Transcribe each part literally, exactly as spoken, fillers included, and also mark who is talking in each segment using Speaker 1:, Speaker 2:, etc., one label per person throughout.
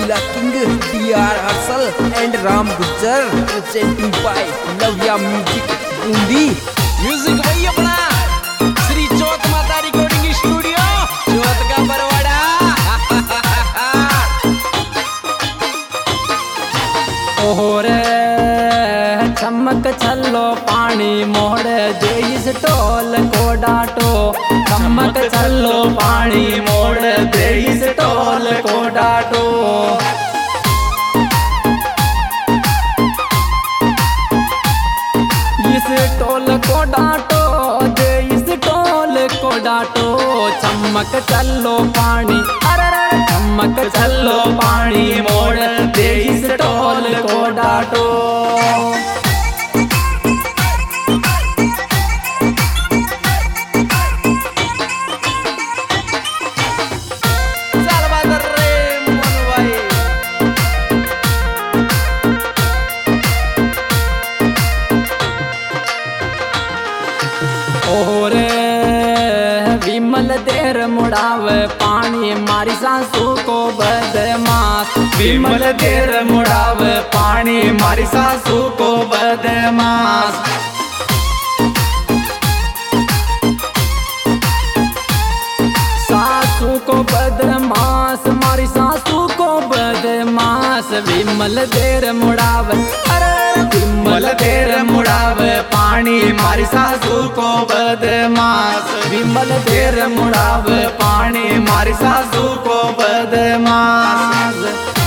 Speaker 1: Zila King, D R Harsal and Ram Gujjar, presenting by Lavya Music Bundi.
Speaker 2: Music वही अपना श्री चौथ माता recording studio चौथ का बरवाड़ा।
Speaker 3: ओरे चमक छल्लो पानी मोड़ देइस टोल को डाटो, चमक छल्लो पानी मोड़ देइस टोल को डाटो। इस टोल को डाटो दे इस टोल को डाटो, चमक चलो पानी अरे चमक चलो पानी मोड़ दे इस टोल को डाटो। ओरे विमल देर मुड़ावे पानी मारी सासू को बदमाश, विमल देर मुड़ावे पानी मारी सासू को बदमाश। सासू को बदमाश मारी सासू को बदमाश, विमल देर मुड़ावे अरे विमल देर मुड़ावे पानी मारी सासू को बदमाश, विमल देर मुड़ावे पानी मारी सासू को बदमाश।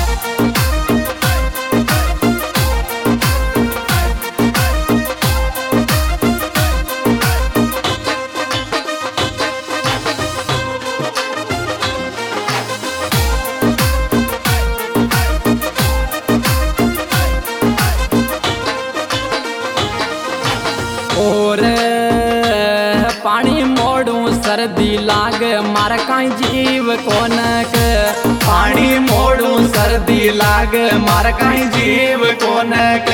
Speaker 3: और पानी मोड़ू सर्दी लाग मार काई जीव कोनक, पानी मोड़ू सर्दी लाग मार काई जीव कोनक।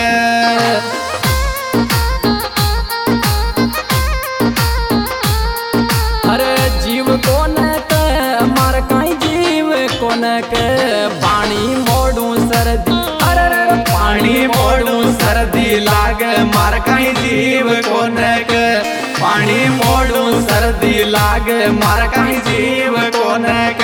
Speaker 3: अरे जीव कोनक मार काई जीव कोनक, पानी मोड़ू सर्दी अरे पानी मोड़ू सर्दी लाग मार काई जीव कोनक, पानी मोड़ू सर्दी लाग मार काई जीव कोनक।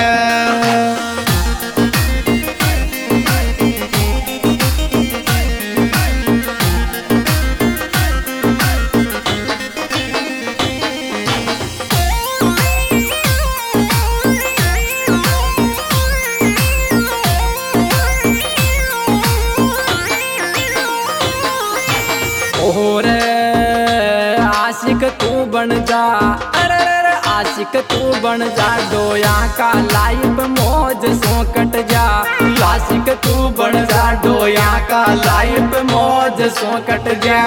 Speaker 3: ओरे आशिक तू बन जा अरे आशिक तू बन जा, डोया का लाइफ मौज सो कट जा। आशिक तू बन जा डोया का लाइफ मौज सो कट जा।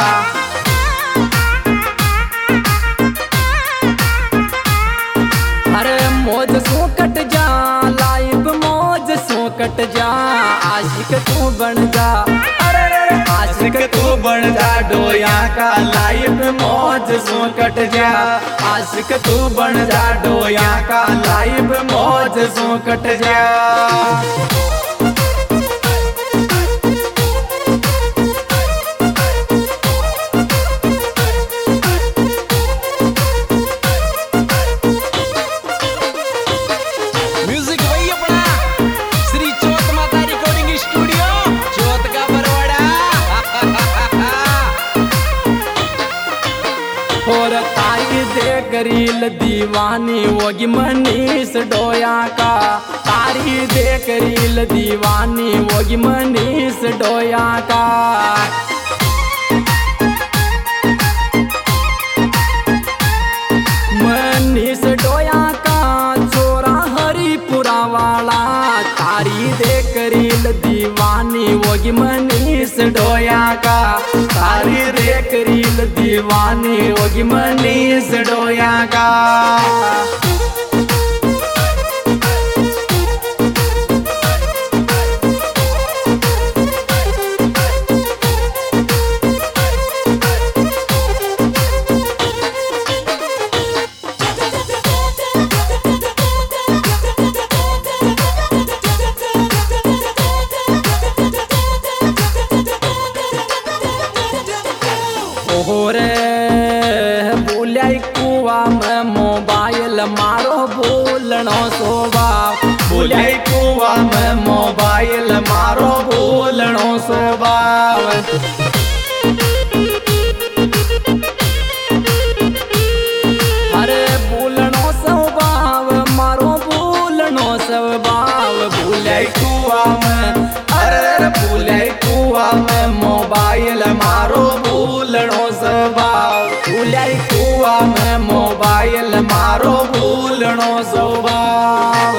Speaker 3: अरे मौज सो कट जा लाइफ मौज सो कट जा, आशिक तू बन जा आशिक तू बन जा डोया का लाइफ मौज सो कट जा। आशिक तू बन जा डोया का लाइफ मौज सो कट जा।
Speaker 2: म्यूजिक वही अपना श्री चौथ माता रिकॉर्डिंग स्टूडियो चौथ का बरवाड़ा।
Speaker 3: और तारी दे करील दीवानी वोगी मनीष डोया का, तारी दे करील दीवानी वोगी मनीष डोया का। मनीष डोया का छोरा हरिपुरा वाला, तारी दे करील दीवानी वोगी मनीष डोया का, तारी दे करील दीवानी वोगी मनीष डोया का। मारो बोलनो स्वभाव। भूले कुआ में मोबाइल मारो बोलनो स्वभाव। अरे बोलनो स्वभाव मारो बोलनो स्वभाव। भूले कुआ में अरे भूले कुआ में मोबाइल मारो बोलनो स्वभाव। भूले कुआ में मोबाइल मारो बोलनो स्वभाव।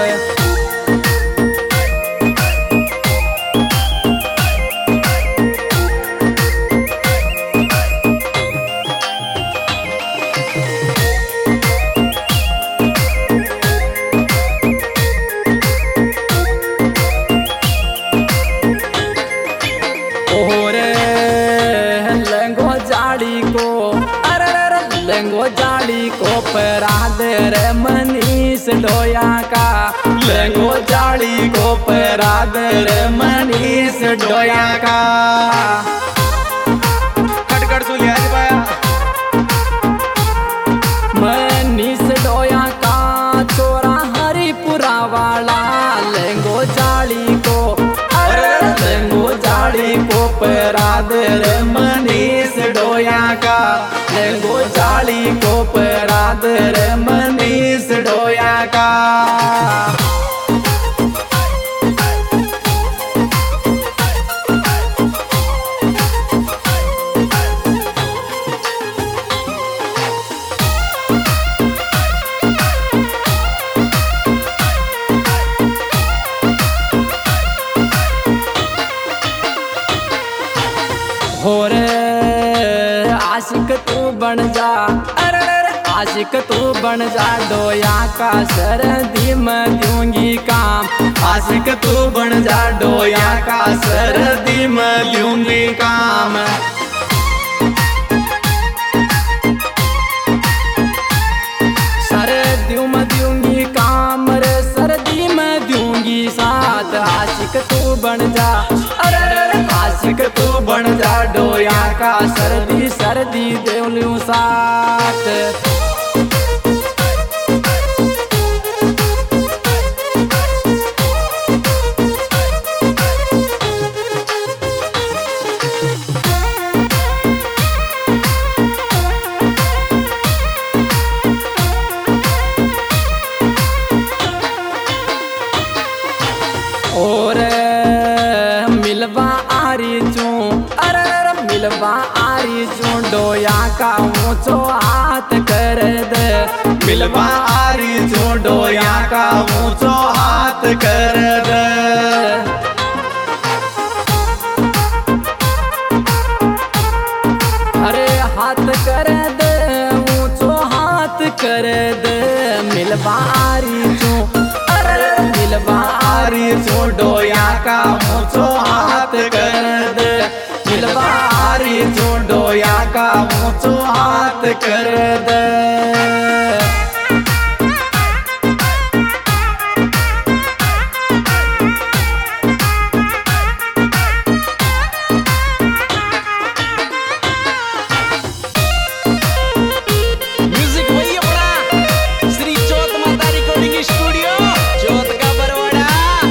Speaker 3: लेंगो जाड़ी को परा दे रे मनीष डोया का। लेंगो जाड़ी को परा दे रे मनीष डोया का।
Speaker 2: कट कट सुलिया जी भाया
Speaker 3: मनीष डोया का चोरा हरिपुरा वाला। लेंगो जाड़ी को अरे लेंगो जाड़ी को परा दे रे मनीष डोया का। लेंगो जाड़ी को परा दे रे मनीष डोया का। हो रे आशिक तू बन जा। अरे आशिक तू बन जा डोया का सर्दी में दूंगी काम। आशिक तू बन जा डोया का सर्दी में लूंगी काम। सर्दी में दूंगी काम रे सर्दी में दूंगी साथ। आशिक तू बन जा अरे आशिक तू बन जा डोया का सर्दी सर्दी देवलू साथ। और मिलवा आरी चू अरे मिलवा आरी चू डोया का ऊंचो हाथ कर दे। मिलवा आरी चू डोया का ऊंचो हाथ कर दे। अरे हाथ कर दे ऊंचो हाथ कर दे। मिलवा आरी चू मिलवा आरी चू डोया का ऊंचो हाथ कर दे। मिलवा आरी चू डोया का ऊंचो हाथ कर दे।
Speaker 2: म्यूजिक वही अपना श्री चौथ माता रिकॉर्डिंग स्टूडियो चौथ का बरवाड़ा।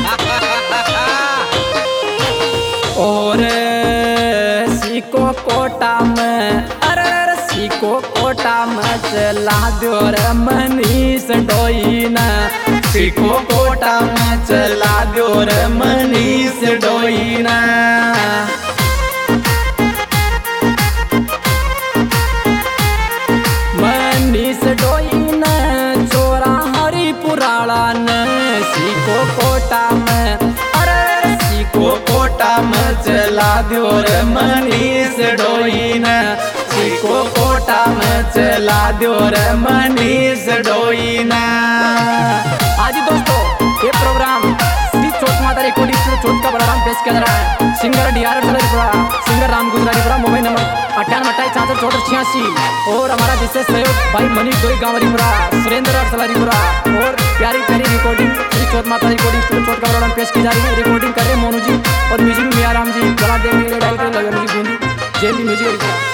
Speaker 3: और सीको कोटा में अरे सीको कोटा में चला दो रे मनीष डोईना। सीको कोटा में चला दो रे मनीष डोईना। मनीष डोईना चोरा हरिपुराला ने। सीको कोटा में अरे सीको कोटा में चला दो रे मनीष डोईना। सीको कोटा में चला दो रे मनीष डोईना। आज दोस्तों ये प्रोग्राम श्री चौथ माता रिकॉर्डिंग स्टूडियो चौथ का बड़ा पेश किया जा रहा है। Singer D R Salaripura, singer Ram Gujraripura, mobile number अट्ठानवे अट्ठाईस चौंसठ चौसठ छियासी। और हमारा विशेष सहयोग भाई मनीष डोई गांवरीपुरा, सुरेंद्र सलारीपुरा। और प्यारी प्यारी रिकॉर्डिंग श्री चौथ माता रिकॉर्डिंग स्टूडियो चौथ का बड़ा पेश की जा रही है। रिकॉर्डिंग कर रहे मोनू जी और म्यूजिक मियाँ राम जी, गला देवी म्यूजिक बूंदी, जय म्यूजिक।